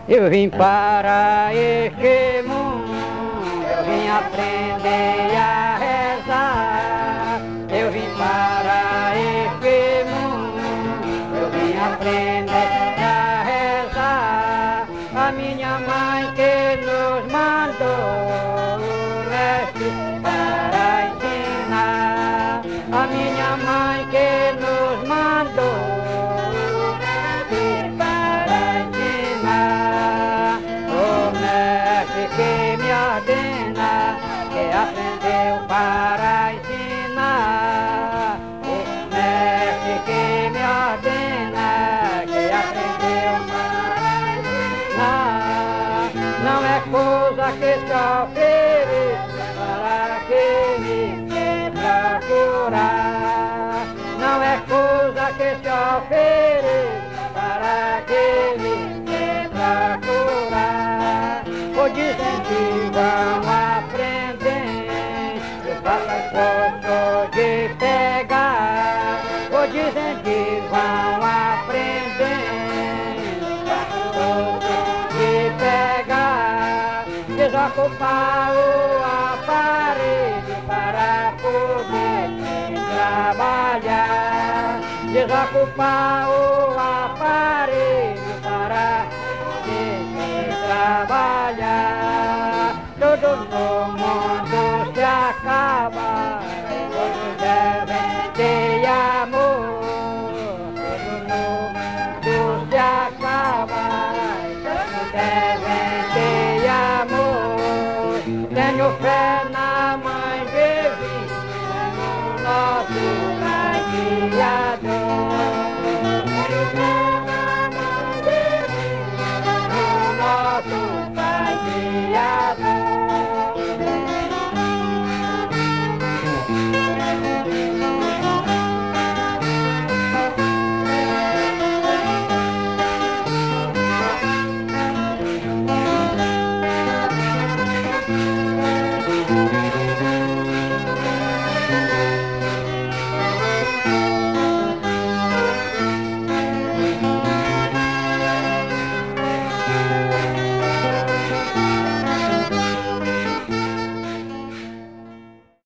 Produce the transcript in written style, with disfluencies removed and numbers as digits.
Eu vim para este mundo, eu vim aprender a rezar. Eu vim para este mundo, eu vim aprender a rezar. A minha mãe que nos mandou o resto para ensinar. A minha mãe que nos mandou que me ordena, que aprendeu para ensinar. O mestre que me ordena, que aprendeu para ensinar. Não é coisa que se ofereça para que me procurar. Não é coisa que se ofereça para que me procurar. Dizem que vão aprender, eu faço de pegar. Dizem que vão aprender, faço de pegar. Desocupar o aparelho para poder trabalhar. Desocupar o aparelho